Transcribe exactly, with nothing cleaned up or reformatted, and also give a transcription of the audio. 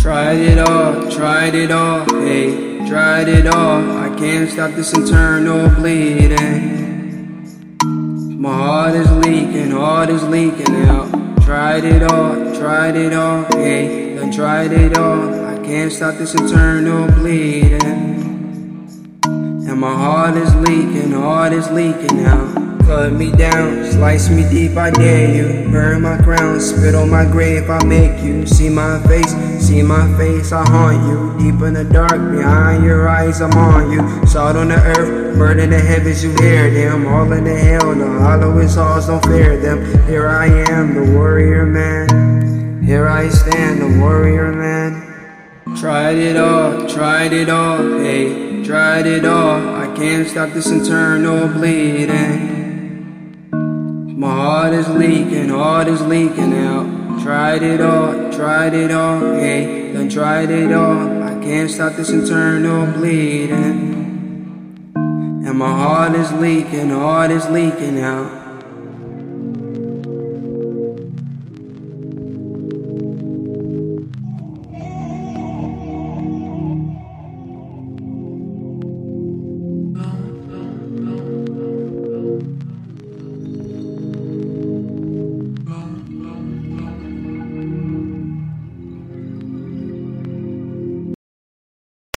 Tried it all, tried it all, hey, tried it all. I can't stop this internal bleeding. My heart is leaking, heart is leaking out. Tried it all, tried it all, hey, done tried it all. I can't stop this internal bleeding. And my heart is leaking, heart is leaking out. Cut me down, slice me deep, I dare you. Burn my crown, spit on my grave, I make you. See my face, see my face, I haunt you. Deep in the dark, behind your eyes, I'm on you. Salt on the earth, bird in the heavens, you hear them. All in the hell, the hollowest halls, don't fear them. Here I am, the warrior man. Here I stand, the warrior man. Tried it all, tried it all, hey, tried it all. I can't stop this internal bleeding. My heart is leaking, heart is leaking out. Tried it all, tried it all, hey, done tried it all. I can't stop this internal bleeding. And my heart is leaking, heart is leaking out.